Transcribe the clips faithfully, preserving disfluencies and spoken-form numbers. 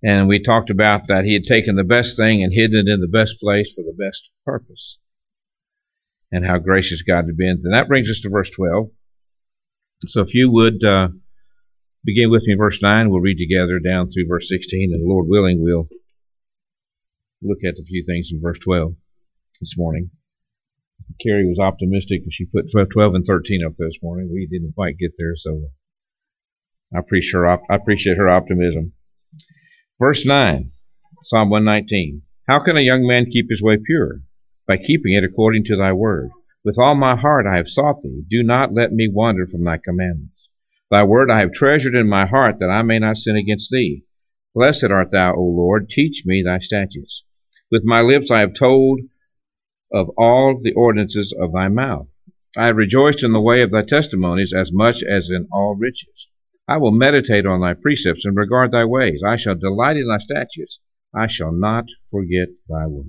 And we talked about that he had taken the best thing and hidden it in the best place for the best purpose. And how gracious God had been. And that brings us to verse twelve. So if you would uh, begin with me verse nine, we'll read together down through verse sixteen, and Lord willing, we'll look at a few things in verse twelve this morning. Carrie was optimistic, and she put twelve and thirteen up there this morning. We didn't quite get there, so I appreciate her, I appreciate her optimism. Verse nine, Psalm one nineteen. How can a young man keep his way pure? By keeping it according to thy word. With all my heart I have sought thee. Do not let me wander from thy commandments. Thy word I have treasured in my heart, that I may not sin against thee. Blessed art thou, O Lord. Teach me thy statutes. With my lips I have told of all the ordinances of thy mouth. I have rejoiced in the way of thy testimonies as much as in all riches. I will meditate on thy precepts and regard thy ways. I shall delight in thy statutes. I shall not forget thy word.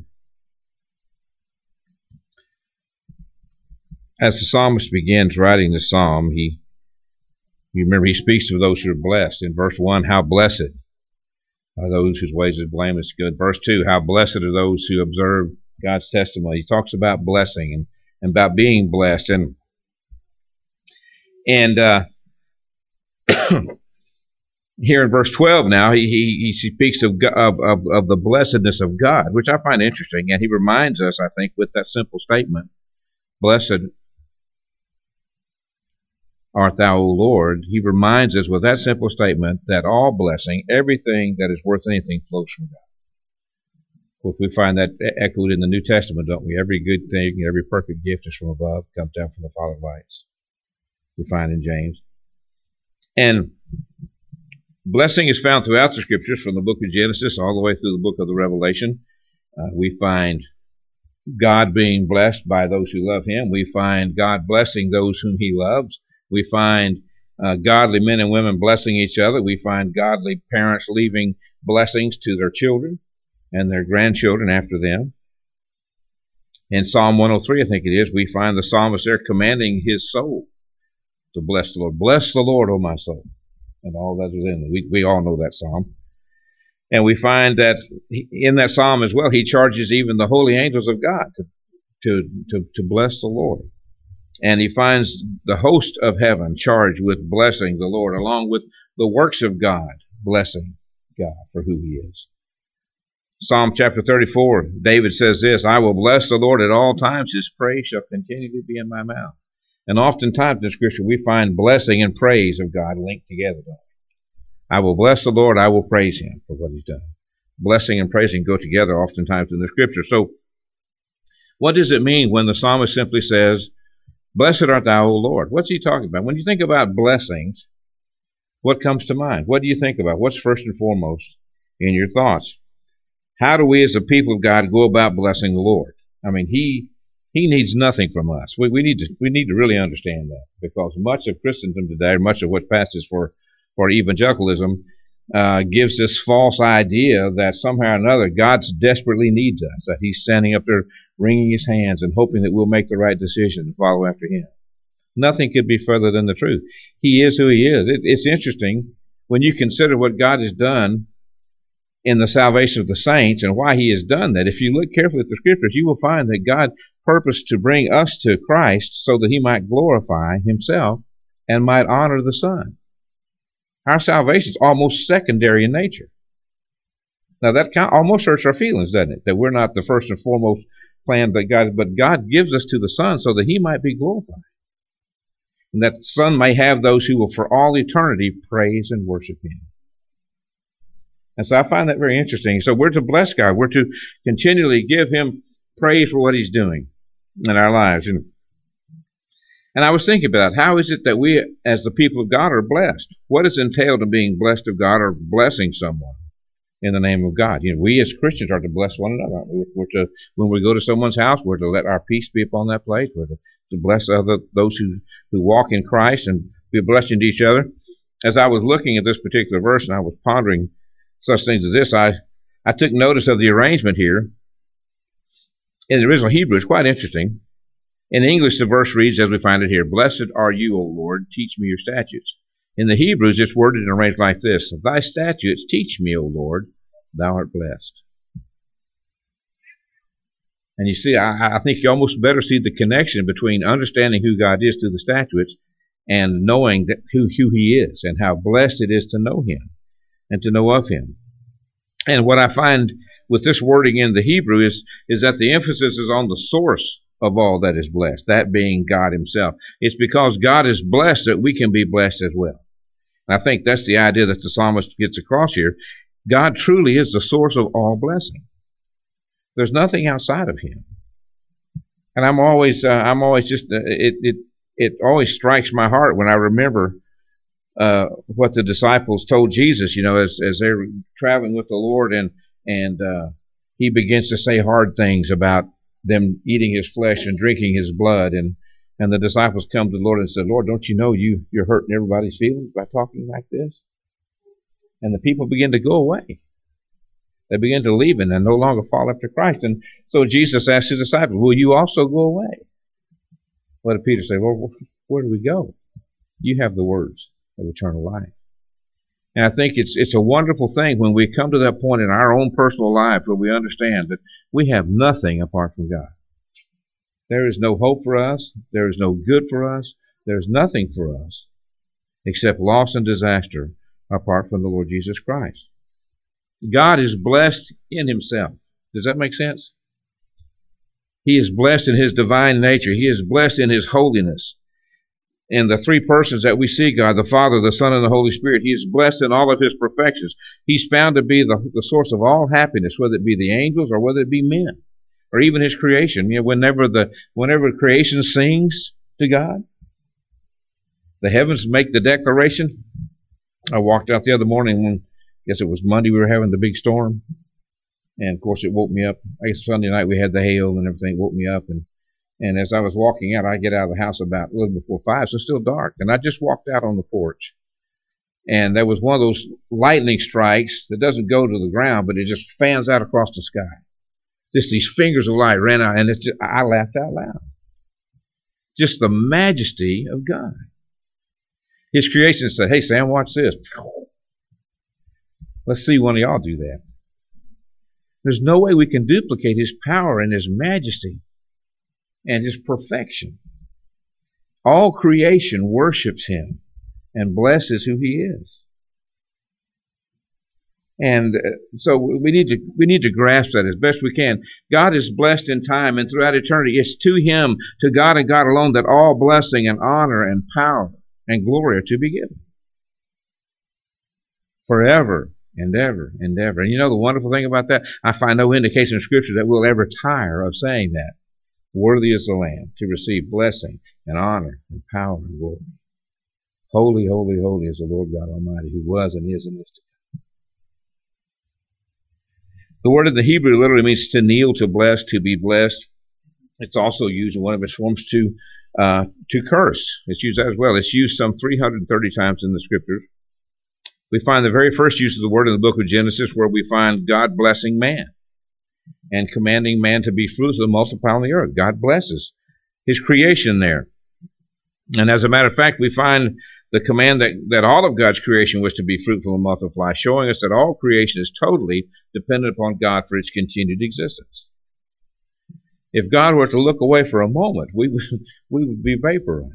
As the psalmist begins writing the psalm, he, you remember, he speaks of those who are blessed. In verse one, how blessed are those whose ways are blameless. Good. Verse two, how blessed are those who observe God's testimony. He talks about blessing and, and about being blessed. And, and, uh, here in verse twelve now, he, he, he speaks of, of, of, of the blessedness of God, which I find interesting. And he reminds us, I think, with that simple statement, blessed art thou, O Lord. He reminds us with that simple statement that all blessing, everything that is worth anything, flows from God. Of course, we find that echoed in the New Testament, don't we? Every good thing, every perfect gift is from above, comes down from the Father of lights. We find in James. And blessing is found throughout the Scriptures, from the book of Genesis all the way through the book of the Revelation. Uh, we find God being blessed by those who love Him. We find God blessing those whom He loves. We find uh, godly men and women blessing each other. We find godly parents leaving blessings to their children and their grandchildren after them. In Psalm one oh three, I think it is, we find the psalmist there commanding his soul to bless the Lord. Bless the Lord, O my soul, and all that is in me. We, we all know that psalm. And we find that in that psalm as well, he charges even the holy angels of God to, to, to, to bless the Lord. And he finds the host of heaven charged with blessing the Lord, along with the works of God, blessing God for who He is. Psalm chapter thirty-four, David says this, I will bless the Lord at all times. His praise shall continually be in my mouth. And oftentimes in Scripture we find blessing and praise of God linked together. I will bless the Lord, I will praise Him for what He's done. Blessing and praising go together oftentimes in the Scripture. So, what does it mean when the psalmist simply says, blessed art thou, O Lord? What's he talking about? When you think about blessings, what comes to mind? What do you think about? What's first and foremost in your thoughts? How do we as a people of God go about blessing the Lord? I mean, He He needs nothing from us. We, we need to we need to really understand that, because much of Christendom today, much of what passes for for evangelicalism, uh, gives this false idea that somehow or another God desperately needs us, that He's standing up there wringing His hands and hoping that we'll make the right decision and follow after Him. Nothing could be further than the truth. He is who He is. It, it's interesting when you consider what God has done in the salvation of the saints and why He has done that. If you look carefully at the Scriptures, you will find that God purposed to bring us to Christ so that He might glorify Himself and might honor the Son. Our salvation is almost secondary in nature. Now that kind of almost hurts our feelings, doesn't it? That we're not the first and foremost plan that God, but God gives us to the Son so that He might be glorified. And that the Son may have those who will for all eternity praise and worship Him. And so I find that very interesting. So we're to bless God. We're to continually give Him praise for what He's doing in our lives. And And I was thinking about how is it that we, as the people of God, are blessed? What is entailed in being blessed of God or blessing someone in the name of God? You know, we as Christians are to bless one another. We're to, when we go to someone's house, we're to let our peace be upon that place. We're to, to bless other those who, who walk in Christ and be a blessing to each other. As I was looking at this particular verse and I was pondering such things as this, I, I took notice of the arrangement here. In the original Hebrew, it's quite interesting. In English, the verse reads, as we find it here, blessed are you, O Lord, teach me your statutes. In the Hebrews, it's worded and arranged like this, thy statutes teach me, O Lord, thou art blessed. And you see, I, I think you almost better see the connection between understanding who God is through the statutes and knowing that who, who He is and how blessed it is to know Him and to know of Him. And what I find with this wording in the Hebrew is, is that the emphasis is on the source of all that is blessed, that being God Himself. It's because God is blessed that we can be blessed as well. And I think that's the idea that the psalmist gets across here. God truly is the source of all blessing. There's nothing outside of Him. And I'm always, uh, I'm always just, uh, it, it, it always strikes my heart when I remember uh, what the disciples told Jesus, you know, as, as they were traveling with the Lord, and, and uh, He begins to say hard things about them eating His flesh and drinking His blood. And, and the disciples come to the Lord and said, Lord, don't you know you, you're hurting everybody's feelings by talking like this? And the people begin to go away. They begin to leave and no longer follow after Christ. And so Jesus asked His disciples, will you also go away? What did Peter say? Well, where do we go? You have the words of eternal life. And I think it's it's a wonderful thing when we come to that point in our own personal life where we understand that we have nothing apart from God. There is no hope for us. There is no good for us. There is nothing for us except loss and disaster apart from the Lord Jesus Christ. God is blessed in Himself. Does that make sense? He is blessed in His divine nature. He is blessed in His holiness. In the three persons that we see God, the Father, the Son, and the Holy Spirit, He is blessed in all of His perfections. He's found to be the, the source of all happiness, whether it be the angels or whether it be men, or even His creation. You know, whenever the whenever creation sings to God, the heavens make the declaration. I walked out the other morning when, I guess it was Monday, we were having the big storm. And of course it woke me up. I guess Sunday night we had the hail and everything, woke me up. And, and as I was walking out, I get out of the house about a little before five, so it's still dark. And I just walked out on the porch. And there was one of those lightning strikes that doesn't go to the ground, but it just fans out across the sky. Just these fingers of light ran out, and it's just, I laughed out loud. Just the majesty of God. His creation said, hey, Sam, watch this. Let's see one of y'all do that. There's no way we can duplicate His power and His majesty and His perfection. All creation worships Him and blesses who He is. And so we need to we need to grasp that as best we can. God is blessed in time and throughout eternity. It's to Him, to God and God alone, that all blessing and honor and power and glory are to be given. Forever and ever and ever. And you know the wonderful thing about that? I find no indication in Scripture that we'll ever tire of saying that. Worthy is the Lamb to receive blessing and honor and power and glory. Holy, holy, holy is the Lord God Almighty, who was and is and is to come. The word in the Hebrew literally means to kneel, to bless, to be blessed. It's also used in one of its forms to uh, to curse. It's used that as well. It's used some three hundred thirty times in the Scriptures. We find the very first use of the word in the book of Genesis, where we find God blessing man and commanding man to be fruitful and multiply on the earth. God blesses His creation there. And as a matter of fact, we find the command that, that all of God's creation was to be fruitful and multiply, showing us that all creation is totally dependent upon God for its continued existence. If God were to look away for a moment, we would, we would be vaporized.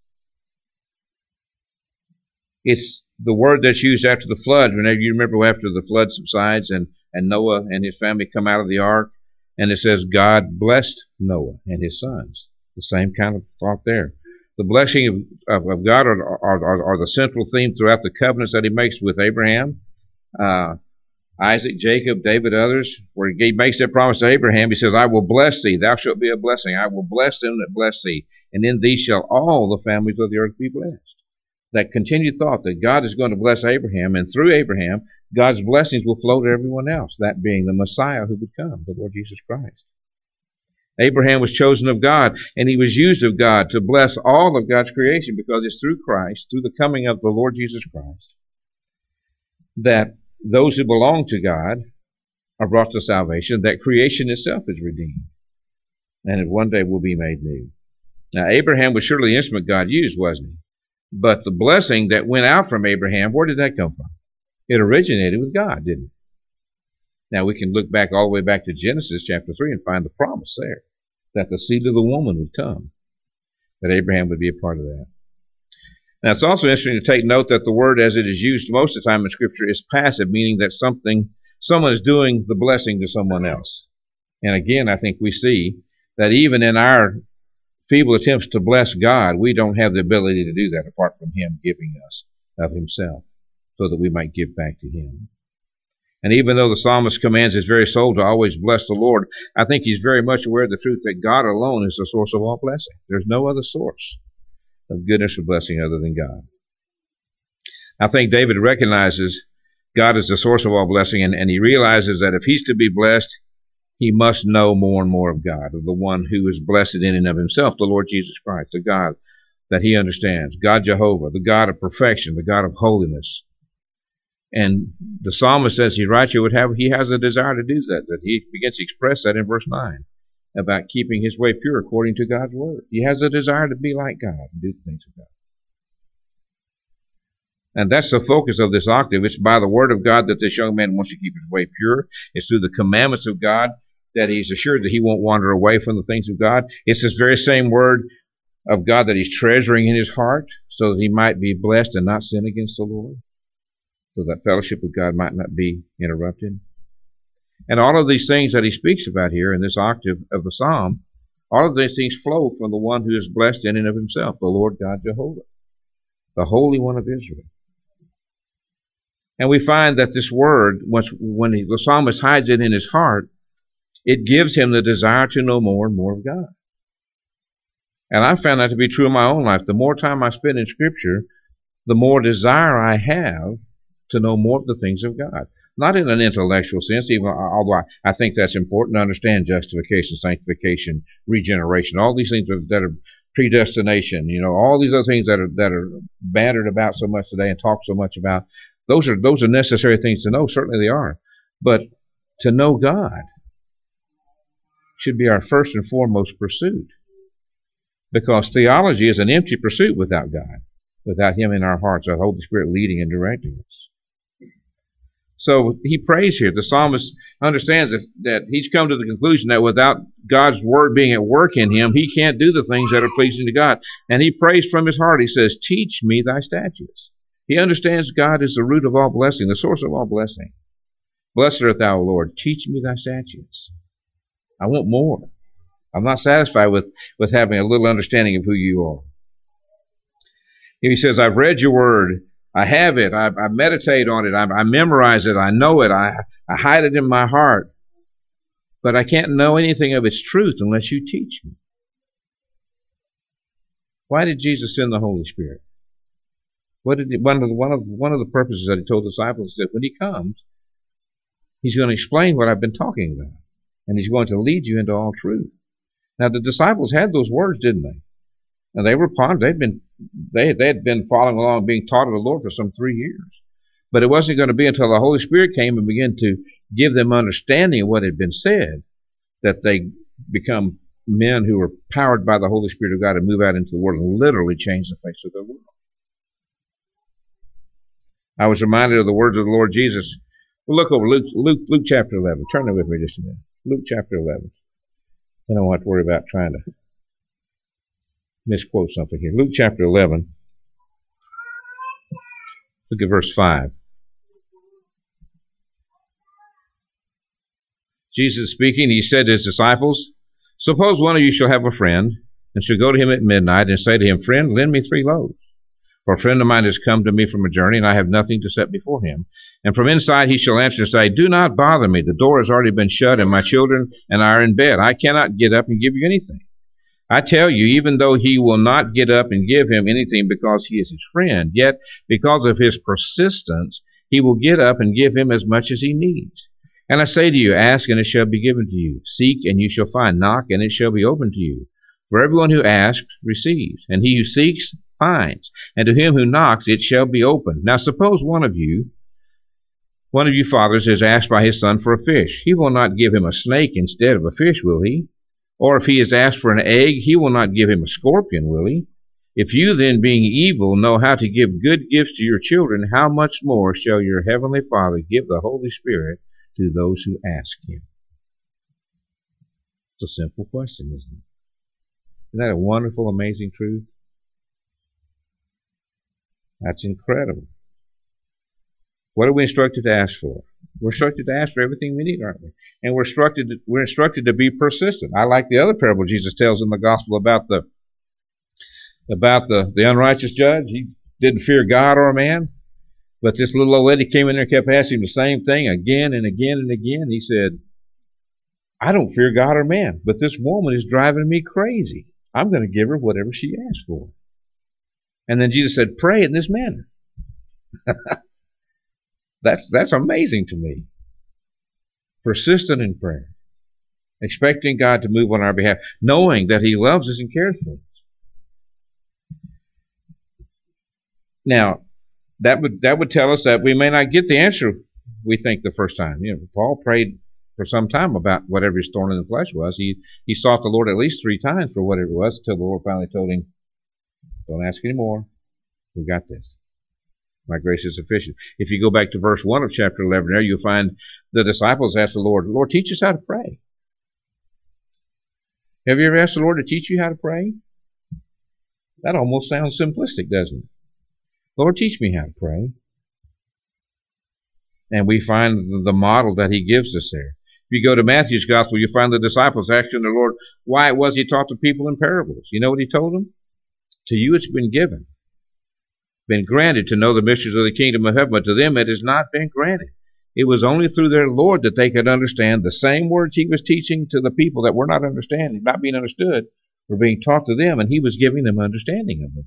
It's the word that's used after the flood. Whenever you remember after the flood subsides and, and Noah and his family come out of the ark, and it says God blessed Noah and his sons. The same kind of thought there. The blessing of, of, of God are, are, are, are the central theme throughout the covenants that He makes with Abraham, uh, Isaac, Jacob, David, others, where He makes that promise to Abraham. He says, I will bless thee, thou shalt be a blessing. I will bless them that bless thee, and in thee shall all the families of the earth be blessed. That continued thought that God is going to bless Abraham, and through Abraham, God's blessings will flow to everyone else, that being the Messiah who would come, the Lord Jesus Christ. Abraham was chosen of God, and he was used of God to bless all of God's creation, because it's through Christ, through the coming of the Lord Jesus Christ, that those who belong to God are brought to salvation, that creation itself is redeemed, and it one day will be made new. Now, Abraham was surely the instrument God used, wasn't he? But the blessing that went out from Abraham, where did that come from? It originated with God, didn't it? Now we can look back all the way back to Genesis chapter three and find the promise there that the seed of the woman would come, that Abraham would be a part of that. Now it's also interesting to take note that the word as it is used most of the time in Scripture is passive, meaning that something, someone is doing the blessing to someone else. And again, I think we see that even in our feeble attempts to bless God, we don't have the ability to do that apart from Him giving us of Himself so that we might give back to Him. And even though the psalmist commands his very soul to always bless the Lord, I think he's very much aware of the truth that God alone is the source of all blessing. There's no other source of goodness or blessing other than God. I think David recognizes God as the source of all blessing, and, and he realizes that if he's to be blessed, he must know more and more of God, of the one who is blessed in and of himself, the Lord Jesus Christ, the God that he understands, God Jehovah, the God of perfection, the God of holiness. And the psalmist, as he writes, would have, he has a desire to do that, that he begins to express that in verse nine, about keeping his way pure according to God's word. He has a desire to be like God and do the things of God. And that's the focus of this octave. It's by the word of God that this young man wants to keep his way pure. It's through the commandments of God that he's assured that he won't wander away from the things of God. It's this very same word of God that he's treasuring in his heart so that he might be blessed and not sin against the Lord, so that fellowship with God might not be interrupted. And all of these things that he speaks about here in this octave of the psalm, all of these things flow from the one who is blessed in and of himself, the Lord God Jehovah, the Holy One of Israel. And we find that this word, once, when he, the psalmist hides it in his heart, it gives him the desire to know more and more of God. And I found that to be true in my own life. The more time I spend in Scripture, the more desire I have to know more of the things of God. Not in an intellectual sense, even although I, I think that's important to understand justification, sanctification, regeneration, all these things that are predestination, you know, all these other things that are that are bantered about so much today and talked so much about. Those are those are necessary things to know. Certainly they are. But to know God should be our first and foremost pursuit, because theology is an empty pursuit without God, without Him in our hearts, the Holy Spirit leading and directing us. So he prays here. The psalmist understands that, that he's come to the conclusion that without God's word being at work in him, he can't do the things that are pleasing to God. And he prays from his heart. He says, "Teach me thy statutes." He understands God is the root of all blessing, the source of all blessing. "Blessed art thou, O Lord. Teach me thy statutes." I want more. I'm not satisfied with, with having a little understanding of who you are. He says, "I've read your word. I have it. I, I meditate on it. I, I memorize it. I know it. I, I hide it in my heart. But I can't know anything of its truth unless you teach me." Why did Jesus send the Holy Spirit? What did he, one of the, one of one of the purposes that he told the disciples is that when he comes, he's going to explain what I've been talking about, and he's going to lead you into all truth. Now the disciples had those words, didn't they? And they were pondering. They'd been they they had been following along, being taught of the Lord for some three years. But it wasn't going to be until the Holy Spirit came and began to give them understanding of what had been said that they become men who were powered by the Holy Spirit of God and move out into the world and literally change the face of their world. I was reminded of the words of the Lord Jesus. We'll look over Luke, Luke, Luke chapter eleven. Turn there with me just a minute. Luke chapter eleven. Then I don't have to worry about trying to misquote something here. Luke chapter eleven. Look at verse five. Jesus speaking, he said to his disciples, "Suppose one of you shall have a friend, and shall go to him at midnight, and say to him, 'Friend, lend me three loaves. For a friend of mine has come to me from a journey, and I have nothing to set before him.' And from inside he shall answer and say, 'Do not bother me. The door has already been shut, and my children and I are in bed. I cannot get up and give you anything.' I tell you, even though he will not get up and give him anything because he is his friend, yet because of his persistence, he will get up and give him as much as he needs. And I say to you, ask, and it shall be given to you. Seek, and you shall find. Knock, and it shall be opened to you. For everyone who asks receives, and he who seeks finds, and to him who knocks it shall be opened. Now suppose one of you, one of you fathers is asked by his son for a fish. He will not give him a snake instead of a fish, will he? Or if he is asked for an egg, he will not give him a scorpion, will he? If you then, being evil, know how to give good gifts to your children, how much more shall your heavenly Father give the Holy Spirit to those who ask him. It's a simple question, isn't it? Isn't that a wonderful, amazing truth? That's incredible. What are we instructed to ask for? We're instructed to ask for everything we need, aren't we? And we're instructed to, we're instructed to be persistent. I like the other parable Jesus tells in the gospel about the about the, the unrighteous judge. He didn't fear God or man, but this little old lady came in there and kept asking him the same thing again and again and again. He said, I don't fear God or man, but this woman is driving me crazy. I'm going to give her whatever she asks for. And then Jesus said, pray in this manner. That's that's amazing to me. Persistent in prayer. Expecting God to move on our behalf. Knowing that he loves us and cares for us. Now, that would that would tell us that we may not get the answer we think the first time. You know, Paul prayed for some time about whatever his thorn in the flesh was. He he sought the Lord at least three times for whatever it was until the Lord finally told him, don't ask anymore. We got this. My grace is sufficient. If you go back to verse one of chapter eleven there, you'll find the disciples asked the Lord, Lord, teach us how to pray. Have you ever asked the Lord to teach you how to pray? That almost sounds simplistic, doesn't it? Lord, teach me how to pray. And we find the model that he gives us there. If you go to Matthew's gospel, you find the disciples asking the Lord why it was he taught the people in parables. You know what he told them? To you it's been given. Been granted to know the mysteries of the kingdom of heaven, but to them it has not been granted. It was only through their Lord that they could understand the same words he was teaching to the people that were not understanding, not being understood, were being taught to them, and he was giving them understanding of them.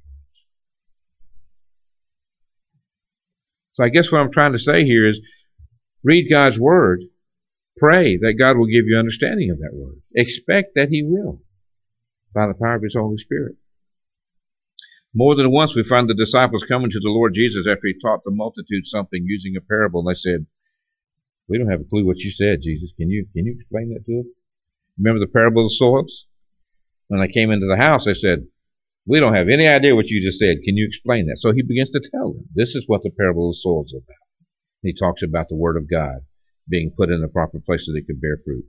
So I guess what I'm trying to say here is read God's word, pray that God will give you understanding of that word. Expect that he will by the power of his Holy Spirit. More than once we find the disciples coming to the Lord Jesus after he taught the multitude something using a parable, and they said, we don't have a clue what you said, Jesus. Can you can you explain that to us? Remember the parable of the soils? When they came into the house, they said, we don't have any idea what you just said. Can you explain that? So he begins to tell them, this is what the parable of the soils is about. He talks about the word of God being put in the proper place so that it could bear fruit.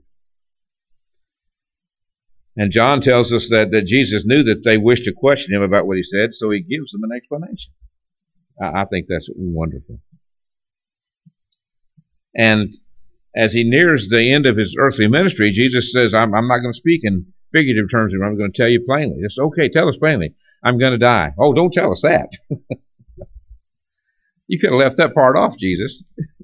And John tells us that, that Jesus knew that they wished to question him about what he said, so he gives them an explanation. I, I think that's wonderful. And as he nears the end of his earthly ministry, Jesus says, I'm, I'm not going to speak in figurative terms here. I'm going to tell you plainly. It's okay, tell us plainly. I'm going to die. Oh, don't tell us that. You could have left that part off, Jesus.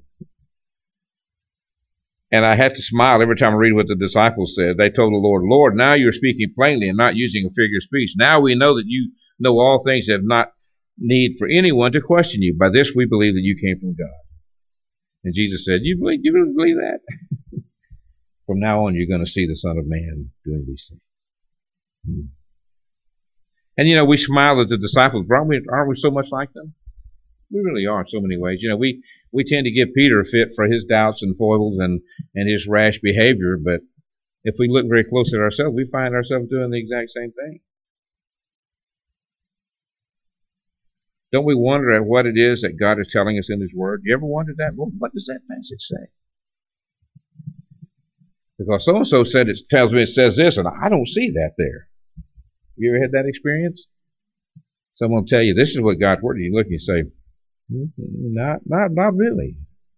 And I had to smile every time I read what the disciples said. They told the Lord, Lord, now you're speaking plainly and not using a figure of speech. Now we know that you know all things and have not need for anyone to question you. By this we believe that you came from God. And Jesus said, you believe, you really believe that? From now on, you're going to see the Son of Man doing these things. Hmm. And, you know, we smile at the disciples, but aren't we, aren't we so much like them? We really are in so many ways. You know, we, we tend to give Peter a fit for his doubts and foibles and, and his rash behavior, but if we look very close at ourselves, we find ourselves doing the exact same thing. Don't we wonder at what it is that God is telling us in his word? You ever wondered that? Well, what does that passage say? Because so-and-so said it tells me it says this, and I don't see that there. You ever had that experience? Someone will tell you, this is what God's word is. You look and you say, not, not, not really.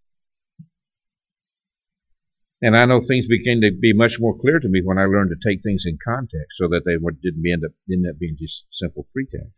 And I know things begin to be much more clear to me when I learned to take things in context so that they didn't end up, end up being just simple pretext.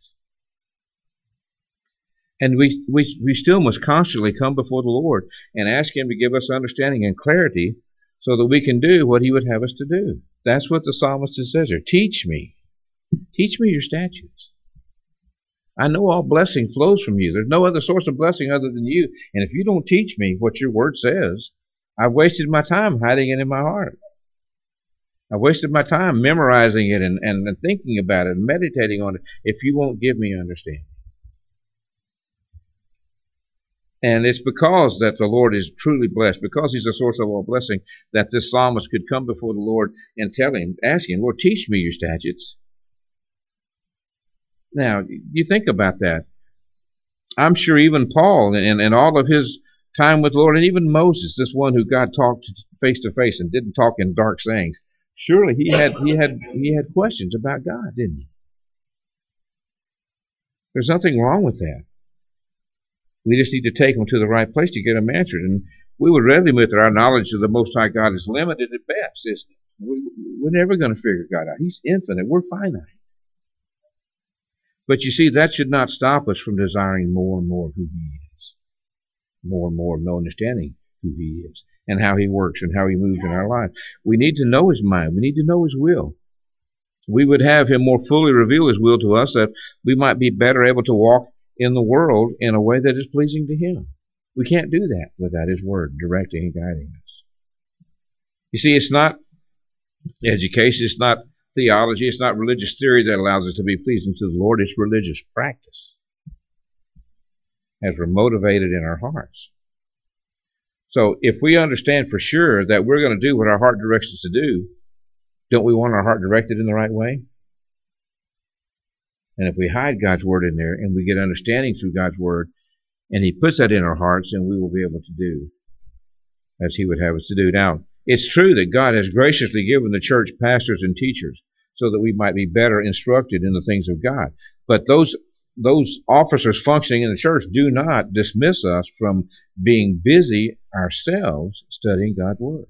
And we, we, we still must constantly come before the Lord and ask him to give us understanding and clarity so that we can do what he would have us to do. That's what the psalmist says here. Teach me. Teach me your statutes. I know all blessing flows from you. There's no other source of blessing other than you. And if you don't teach me what your word says, I've wasted my time hiding it in my heart. I've wasted my time memorizing it and, and, and thinking about it and meditating on it if you won't give me understanding. And it's because that the Lord is truly blessed, because he's the source of all blessing, that this psalmist could come before the Lord and tell him, ask him, Lord, teach me your statutes. Now, you think about that. I'm sure even Paul, in, in all of his time with the Lord. And even Moses, this one who God talked face to face and didn't talk in dark sayings, surely he had he had he had questions about God, didn't he? There's nothing wrong with that. We just need to take them to the right place to get them answered. And we would readily admit that our knowledge of the Most High God is limited at best, isn't it? We, we're never going to figure God out. He's infinite. We're finite. But you see, that should not stop us from desiring more and more of who He is. More and more of no understanding who He is and how He works and how He moves in our life. We need to know His mind. We need to know His will. We would have Him more fully reveal His will to us, that we might be better able to walk in the world in a way that is pleasing to Him. We can't do that without His Word directing and guiding us. You see, it's not education, it's not theology, it's not religious theory that allows us to be pleasing to the Lord. It's religious practice as we're motivated in our hearts. So if we understand for sure that we're going to do what our heart directs us to do, don't we want our heart directed in the right way? And if we hide God's Word in there and we get understanding through God's Word, and He puts that in our hearts, then we will be able to do as He would have us to do. Now, it's true that God has graciously given the church pastors and teachers so that we might be better instructed in the things of God. But those those officers functioning in the church do not dismiss us from being busy ourselves studying God's Word.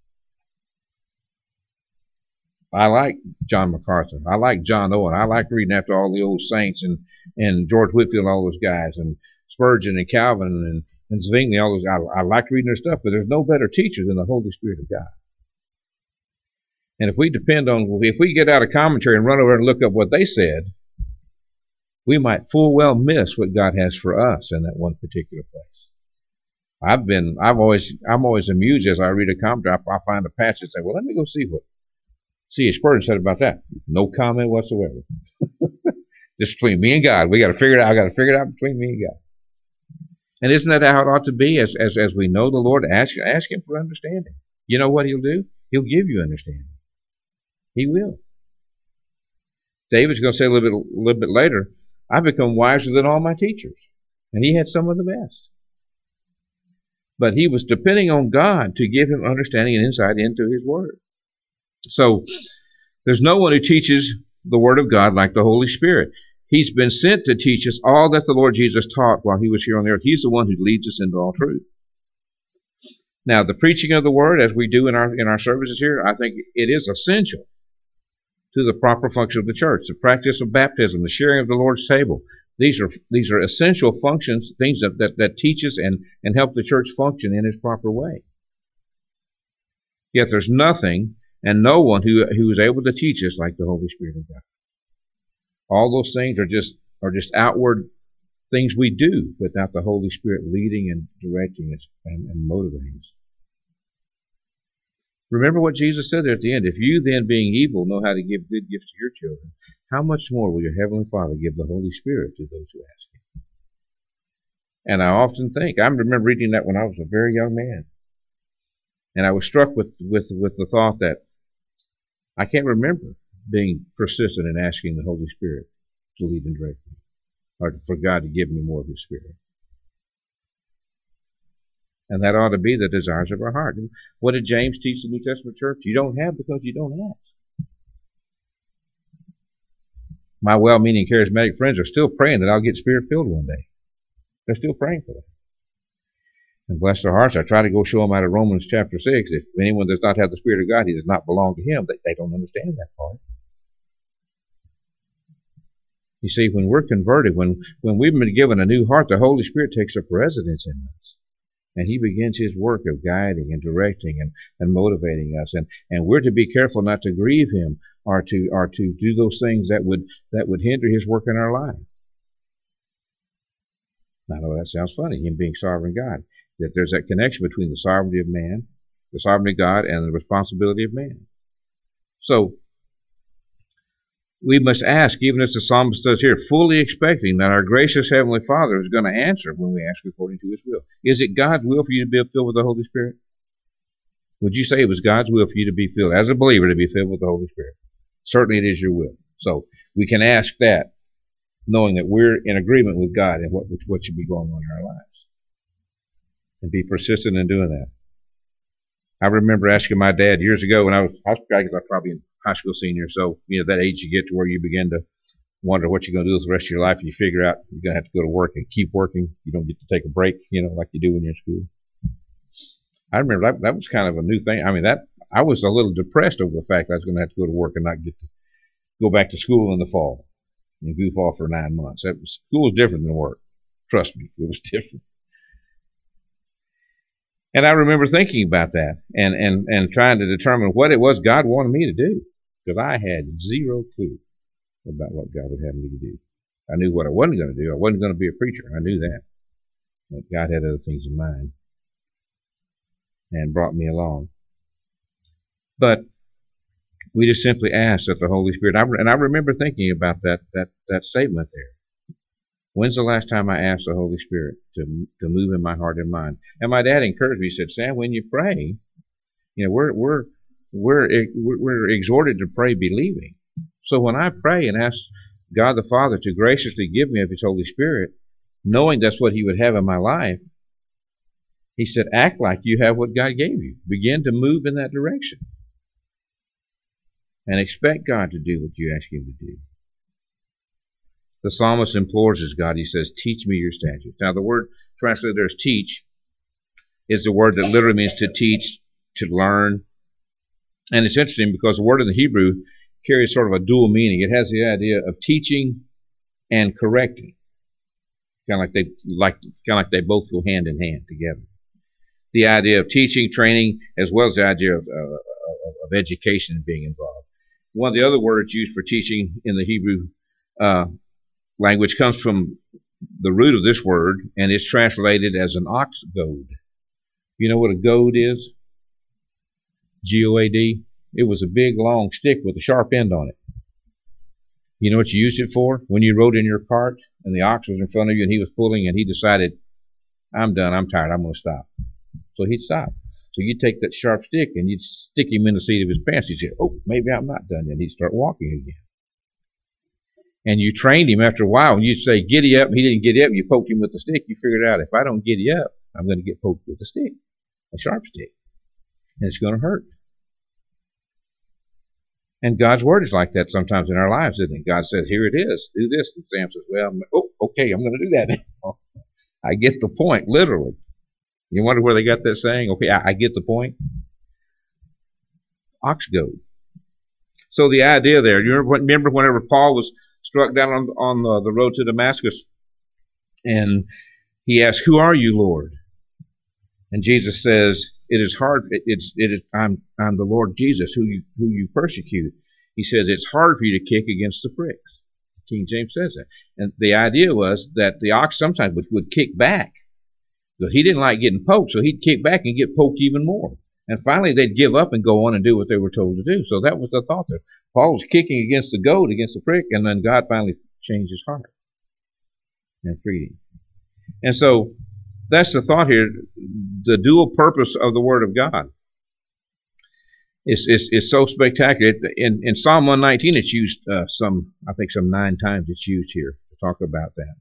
I like John MacArthur. I like John Owen. I like reading after all the old saints and, and George Whitefield and all those guys, and Spurgeon and Calvin and, and Zwingli, all those. I, I like reading their stuff, but there's no better teacher than the Holy Spirit of God. And if we depend on, if we get out a commentary and run over and look up what they said, we might full well miss what God has for us in that one particular place. I've been, I've always, I'm always amused as I read a commentary. I, I find a passage and say, well, let me go see what C H Spurgeon said about that. No comment whatsoever. Just between me and God. We got to figure it out. I got to figure it out between me and God. And isn't that how it ought to be? As as as we know the Lord, ask ask Him for understanding. You know what He'll do? He'll give you understanding. He will. David's going to say a little bit a little bit later, I've become wiser than all my teachers. And he had some of the best. But he was depending on God to give him understanding and insight into His Word. So, there's no one who teaches the Word of God like the Holy Spirit. He's been sent to teach us all that the Lord Jesus taught while He was here on the earth. He's the one who leads us into all truth. Now, the preaching of the Word, as we do in our in our services here, I think it is essential to the proper function of the church. The practice of baptism, the sharing of the Lord's table. These are these are essential functions, things that, that, that teach us and, and help the church function in its proper way. Yet there's nothing and no one who who is able to teach us like the Holy Spirit of God. All those things are just are just outward things we do without the Holy Spirit leading and directing us and, and motivating us. Remember what Jesus said there at the end. If you then, being evil, know how to give good gifts to your children, how much more will your Heavenly Father give the Holy Spirit to those who ask Him? And I often think, I remember reading that when I was a very young man. And I was struck with, with, with the thought that I can't remember being persistent in asking the Holy Spirit to lead and direct me, or for God to give me more of His Spirit. And that ought to be the desires of our heart. What did James teach the New Testament church? You don't have because you don't ask. My well-meaning charismatic friends are still praying that I'll get Spirit-filled one day. They're still praying for that. And bless their hearts, I try to go show them out of Romans chapter six. If anyone does not have the Spirit of God, he does not belong to Him. They, they don't understand that part. You see, when we're converted, when, when we've been given a new heart, the Holy Spirit takes up residence in us. And He begins His work of guiding and directing and, and motivating us. And, and we're to be careful not to grieve Him or to or to do those things that would that would hinder His work in our life. I know that sounds funny, Him being sovereign God. That there's that connection between the sovereignty of man, the sovereignty of God, and the responsibility of man. So, we must ask, even as the psalmist does here, fully expecting that our gracious Heavenly Father is going to answer when we ask according to His will. Is it God's will for you to be filled with the Holy Spirit? Would you say it was God's will for you to be filled, as a believer, to be filled with the Holy Spirit? Certainly it is your will. So, we can ask that, knowing that we're in agreement with God and what, what should be going on in our lives. and be persistent in doing that. I remember asking my dad years ago when I was, I was probably in high school senior, so you know that age you get to where you begin to wonder what you're going to do with the rest of your life, and you figure out you're going to have to go to work and keep working. You don't get to take a break, you know, like you do when you're in school. I remember that, that was kind of a new thing. I mean, that I was a little depressed over the fact that I was going to have to go to work and not get to go back to school in the fall and goof off for nine months. That was, school was different than work. Trust me, it was different. And I remember thinking about that and, and, and trying to determine what it was God wanted me to do, because I had zero clue about what God would have me to do. I knew what I wasn't going to do. I wasn't going to be a preacher. I knew that. But God had other things in mind and brought me along. But we just simply asked that the Holy Spirit, I, and I remember thinking about that, that, that statement there. When's the last time I asked the Holy Spirit to to move in my heart and mind? And my dad encouraged me. He said, "Sam, when you pray, you know, we're we're we're we're exhorted to pray believing. So when I pray and ask God the Father to graciously give me of His Holy Spirit, knowing that's what He would have in my life, He said, act like you have what God gave you. Begin to move in that direction, and expect God to do what you ask Him to do." The psalmist implores his God. He says, "Teach me your statutes." Now, the word translated there as teach is the word that literally means to teach, to learn. And it's interesting because the word in the Hebrew carries sort of a dual meaning. It has the idea of teaching and correcting. Kind of like they like kind of like they both go hand in hand together. The idea of teaching, training, as well as the idea of, uh, of education being involved. One of the other words used for teaching in the Hebrew uh, language comes from the root of this word, and it's translated as an ox goad. You know what a goad is? G O A D. It was a big, long stick with a sharp end on it. You know what you used it for? When you rode in your cart, and the ox was in front of you, and he was pulling, and he decided, "I'm done, I'm tired, I'm going to stop." So he'd stop. So you'd take that sharp stick, and you'd stick him in the seat of his pants. He'd say, "Oh, maybe I'm not done yet." He'd start walking again. And you trained him after a while, and you'd say, "Giddy up," and he didn't giddy up, you poked him with the stick. You figured out, if I don't giddy up, I'm going to get poked with a stick, a sharp stick, and it's going to hurt. And God's Word is like that sometimes in our lives, isn't it? God says, "Here it is, do this," and Sam says, "Well, oh, okay, I'm going to do that now." I get the point, literally. You wonder where they got that saying? Okay, I, I get the point. Ox goad. So the idea there, you remember whenever Paul was struck down on, on the, the road to Damascus, and he asked, "Who are you, Lord?" And Jesus says, "It is hard. It, it's it is. I'm I'm the Lord Jesus, who you who you persecute." He says it's hard for you to kick against the pricks. King James says that, and the idea was that the ox sometimes would, would kick back, because he didn't like getting poked, so he'd kick back and get poked even more. And finally, they'd give up and go on and do what they were told to do. So that was the thought there. Paul was kicking against the goad, against the prick, and then God finally changed his heart and freed him. And so that's the thought here, the dual purpose of the Word of God. It's, it's, it's so spectacular. In, in Psalm one nineteen, it's used uh, some, I think some nine times it's used here to talk about that.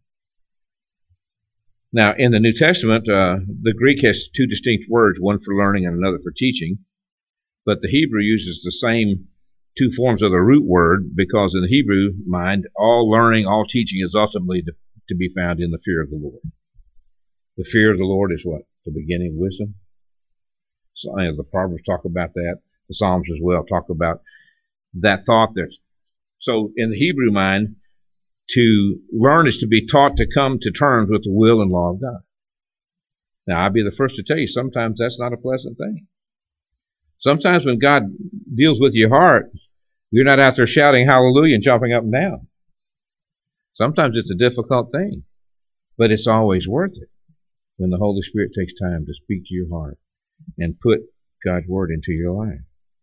Now, in the New Testament, uh, the Greek has two distinct words, one for learning and another for teaching. But the Hebrew uses the same two forms of the root word, because in the Hebrew mind, all learning, all teaching is ultimately to, to be found in the fear of the Lord. The fear of the Lord is what? The beginning of wisdom. So, you know, the Proverbs talk about that. The Psalms as well talk about that thought there. So in the Hebrew mind, to learn is to be taught to come to terms with the will and law of God. Now, I'll be the first to tell you, sometimes that's not a pleasant thing. Sometimes when God deals with your heart, you're not out there shouting hallelujah and jumping up and down. Sometimes it's a difficult thing, but it's always worth it when the Holy Spirit takes time to speak to your heart and put God's Word into your life.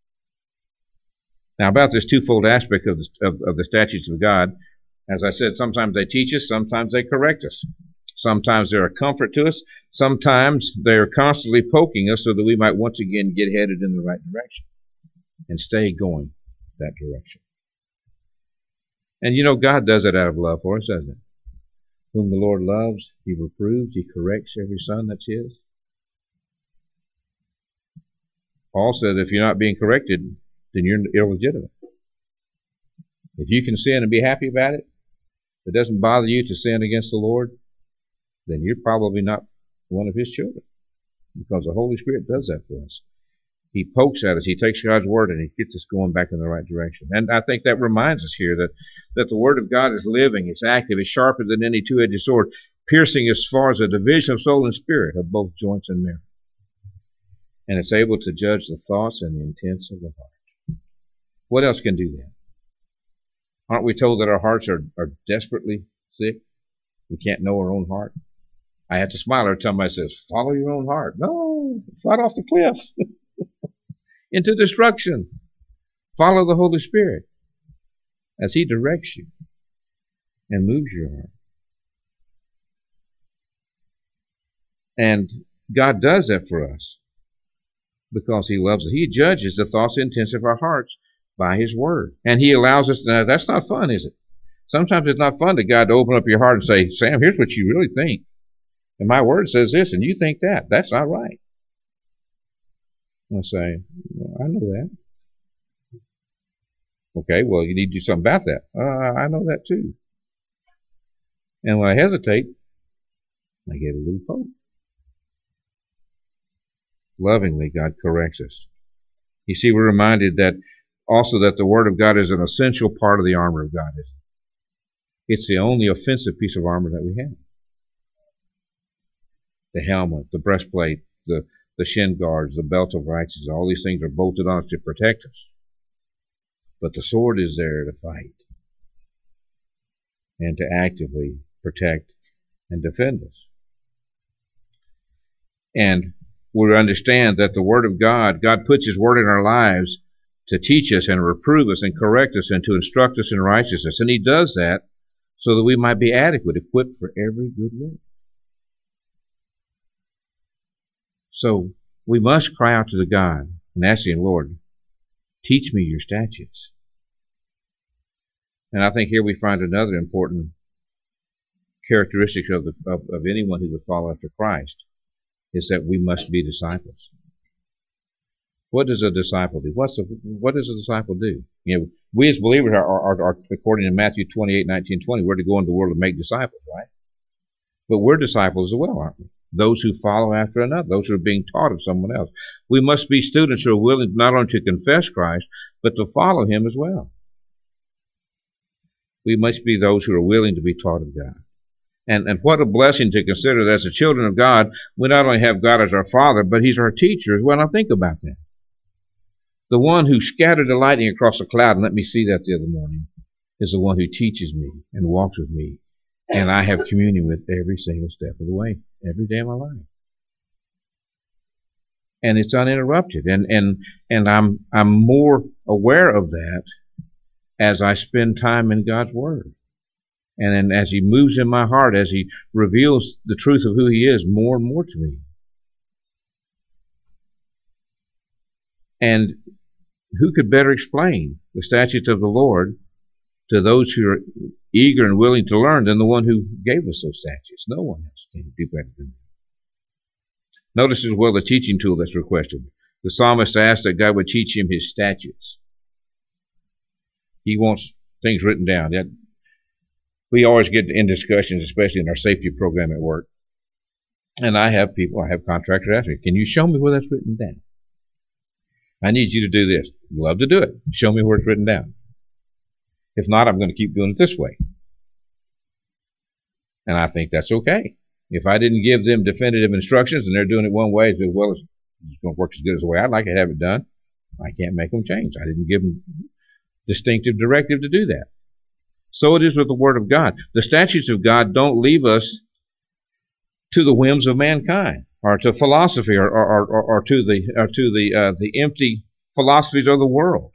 Now, about this twofold aspect of the, of, of the statutes of God, as I said, sometimes they teach us, sometimes they correct us. Sometimes they're a comfort to us. Sometimes they're constantly poking us so that we might once again get headed in the right direction and stay going that direction. And you know, God does it out of love for us, doesn't it? Whom the Lord loves, He reproves, He corrects every son that's His. Paul said if you're not being corrected, then you're illegitimate. If you can sin and be happy about it, if it doesn't bother you to sin against the Lord, then you're probably not one of His children, because the Holy Spirit does that for us. He pokes at us. He takes God's Word and He gets us going back in the right direction. And I think that reminds us here that, that the Word of God is living, it's active, it's sharper than any two-edged sword, piercing as far as a division of soul and spirit, of both joints and marrow. And it's able to judge the thoughts and the intents of the heart. What else can do that? Aren't we told that our hearts are, are desperately sick? We can't know our own heart. I have to smile every time somebody says, follow your own heart. No, right off the cliff. Into destruction. Follow the Holy Spirit as He directs you and moves your heart. And God does that for us because He loves us. He judges the thoughts and intents of our hearts by His Word. And He allows us to know. That's not fun, is it? Sometimes it's not fun to God to open up your heart and say, Sam, here's what you really think. And my Word says this, and you think that. That's not right. I say, well, I know that. Okay, well, you need to do something about that. Uh, I know that too. And when I hesitate, I get a little poke. Lovingly, God corrects us. You see, we're reminded that also that the Word of God is an essential part of the armor of God. It's the only offensive piece of armor that we have. The helmet, the breastplate, the The shin guards, the belt of righteousness, all these things are bolted on us to protect us. But the sword is there to fight and to actively protect and defend us. And we understand that the Word of God, God puts His Word in our lives to teach us and reprove us and correct us and to instruct us in righteousness. And He does that so that we might be adequate, equipped for every good work. So we must cry out to the God and ask Him, Lord, teach me your statutes. And I think here we find another important characteristic of, the, of, of anyone who would follow after Christ, is that we must be disciples. What does a disciple do? What's a, what does a disciple do? You know, we as believers are, are, are, according to Matthew twenty-eight, nineteen, twenty, we're to go into the world and make disciples, right? But we're disciples as well, aren't we? Those who follow after another, those who are being taught of someone else. We must be students who are willing not only to confess Christ, but to follow Him as well. We must be those who are willing to be taught of God. And, and what a blessing to consider that as the children of God, we not only have God as our Father, but He's our teacher as well. Now think about that. The one who scattered the lightning across the cloud, and let me see that the other morning, is the one who teaches me and walks with me. And I have communion with every single step of the way, every day of my life. And it's uninterrupted. And, and, and I'm, I'm more aware of that as I spend time in God's Word. And then as He moves in my heart, as He reveals the truth of who He is more and more to me. And who could better explain the statutes of the Lord to those who are eager and willing to learn than the one who gave us those statutes? No one else can do better than that. Notice as well the teaching tool that's requested. The psalmist asked that God would teach him His statutes. He wants things written down. That, we always get in discussions, especially in our safety program at work. And I have people, I have contractors ask me, can you show me where that's written down? I need you to do this. Love to do it. Show me where it's written down. If not, I'm going to keep doing it this way. And I think that's okay. If I didn't give them definitive instructions and they're doing it one way, as well as it's going to work as good as the way I'd like to have it done, I can't make them change. I didn't give them distinctive directive to do that. So it is with the Word of God. The statutes of God don't leave us to the whims of mankind, or to philosophy, or, or, or, or to the or to the uh, the empty philosophies of the world.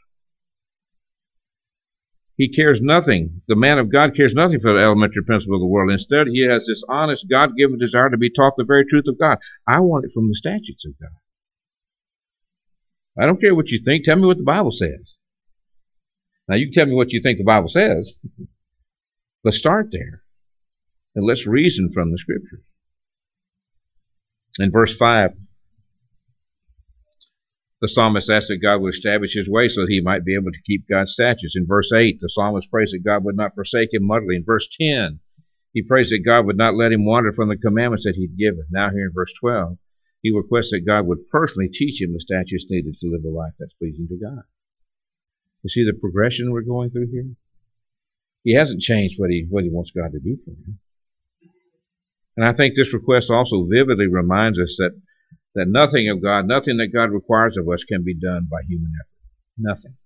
He cares nothing. The man of God cares nothing for the elementary principle of the world. Instead, he has this honest, God-given desire to be taught the very truth of God. I want it from the statutes of God. I don't care what you think. Tell me what the Bible says. Now, you can tell me what you think the Bible says. Let's start there. And let's reason from the Scriptures. In verse five, The psalmist asked that God would establish his way so that he might be able to keep God's statutes. In verse eight, the psalmist prays that God would not forsake him mightily. In verse ten, he prays that God would not let him wander from the commandments that he'd given. Now here in verse twelve, he requests that God would personally teach him the statutes needed to live a life that's pleasing to God. You see the progression we're going through here? He hasn't changed what he, what he wants God to do for him. And I think this request also vividly reminds us that, that nothing of God, nothing that God requires of us can be done by human effort. Nothing.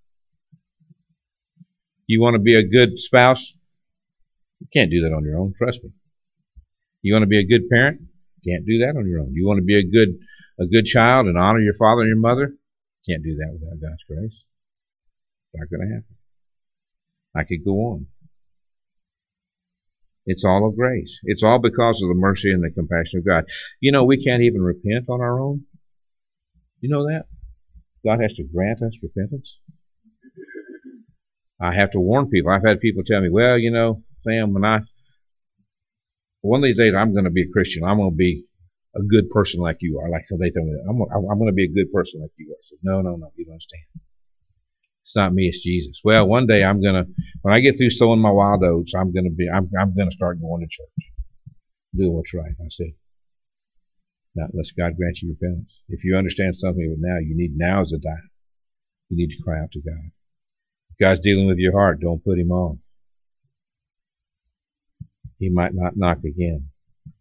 You want to be a good spouse? You can't do that on your own, trust me. You want to be a good parent? You can't do that on your own. You want to be a good a good child and honor your father and your mother? You can't do that without God's grace. It's not going to happen. I could go on. It's all of grace. It's all because of the mercy and the compassion of God. You know, we can't even repent on our own. You know that? God has to grant us repentance. I have to warn people. I've had people tell me, well, you know, Sam, when I, one of these days I'm going to be a Christian. I'm going to be a good person like you are. Like so they tell me that. I'm going, I'm going to be a good person like you are. I said, no, no, no, you don't understand. It's not me, it's Jesus. Well, one day I'm going to, when I get through sowing my wild oats, I'm going to be, I'm, I'm going to start going to church, doing what's right. I said, now, unless God grant you repentance. If you understand something of it now, you need, now is the time. You need to cry out to God. If God's dealing with your heart, don't put him off. He might not knock again.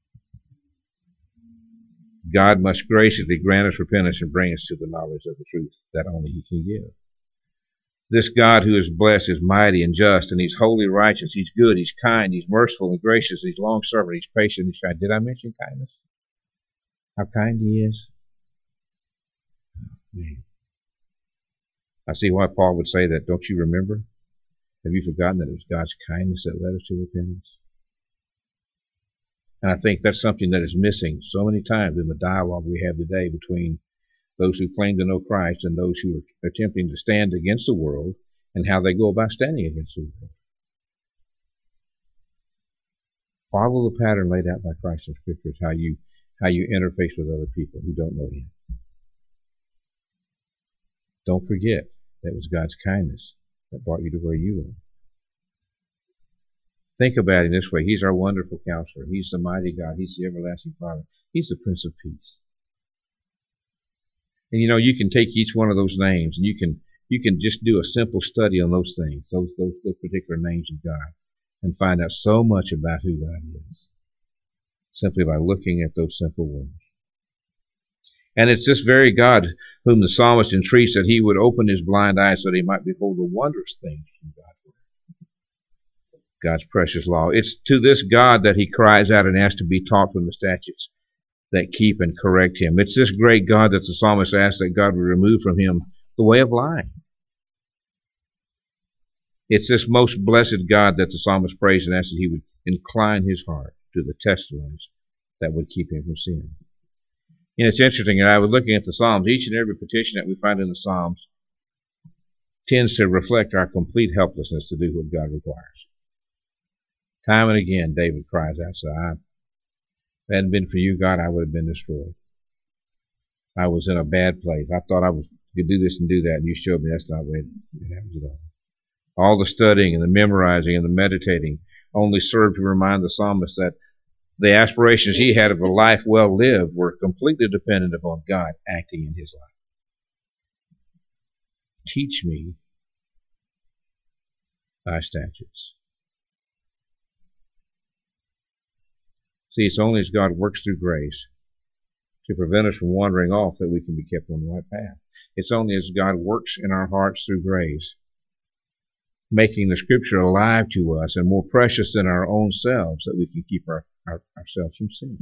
God must graciously grant us repentance and bring us to the knowledge of the truth that only he can give. This God who is blessed is mighty and just, and he's holy, righteous, he's good, he's kind, he's merciful and gracious, he's long-suffering, he's patient, he's kind. Did I mention kindness? How kind he is? Oh, man. I see why Paul would say that. Don't you remember? Have you forgotten that it was God's kindness that led us to repentance? And I think that's something that is missing so many times in the dialogue we have today between those who claim to know Christ and those who are attempting to stand against the world, and how they go about standing against the world. Follow the pattern laid out by Christ in Scriptures, how you how you interface with other people who don't know him. Don't forget that it was God's kindness that brought you to where you are. Think about it this way. He's our wonderful counselor. He's the mighty God. He's the everlasting Father. He's the Prince of Peace. And you know, you can take each one of those names and you can you can just do a simple study on those things, those those, those particular names of God, and find out so much about who God is, simply by looking at those simple words. And it's this very God whom the psalmist entreats that he would open his blind eyes so that he might behold the wondrous things from God's word, God's precious law. It's to this God that he cries out and asks to be taught from the statutes that keep and correct him. It's this great God that the psalmist asks that God would remove from him the way of lying. It's this most blessed God that the psalmist prays and asks that he would incline his heart to the testimonies that would keep him from sin. And it's interesting, I was looking at the Psalms, each and every petition that we find in the Psalms tends to reflect our complete helplessness to do what God requires. Time and again, David cries out, so I If it hadn't been for you, God, I would have been destroyed. I was in a bad place. I thought I was could do this and do that, and you showed me that's not the way it happens at all. All the studying and the memorizing and the meditating only served to remind the psalmist that the aspirations he had of a life well lived were completely dependent upon God acting in his life. Teach me thy statutes. See, it's only as God works through grace to prevent us from wandering off that we can be kept on the right path. It's only as God works in our hearts through grace, making the Scripture alive to us and more precious than our own selves, that we can keep our, our, ourselves from sin.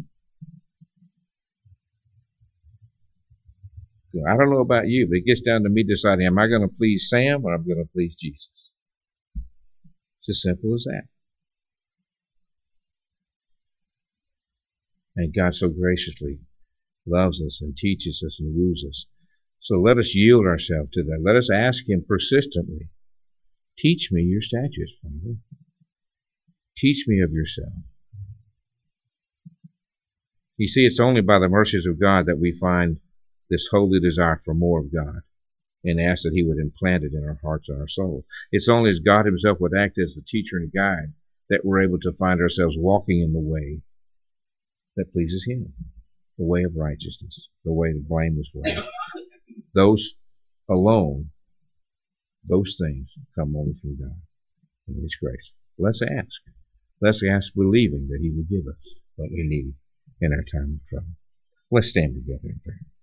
I don't know about you, but it gets down to me deciding, am I going to please Sam or am I going to please Jesus? It's as simple as that. And God so graciously loves us and teaches us and woos us. So let us yield ourselves to that. Let us ask him persistently, teach me your statutes, Father. Teach me of yourself. You see, it's only by the mercies of God that we find this holy desire for more of God, and ask that He would implant it in our hearts and our souls. It's only as God Himself would act as the teacher and guide that we're able to find ourselves walking in the way that pleases Him, the way of righteousness, the way, the blameless way. Those alone, those things come only from God and His grace. Let's ask. Let's ask believing that He will give us what we need in our time of trouble. Let's stand together in prayer.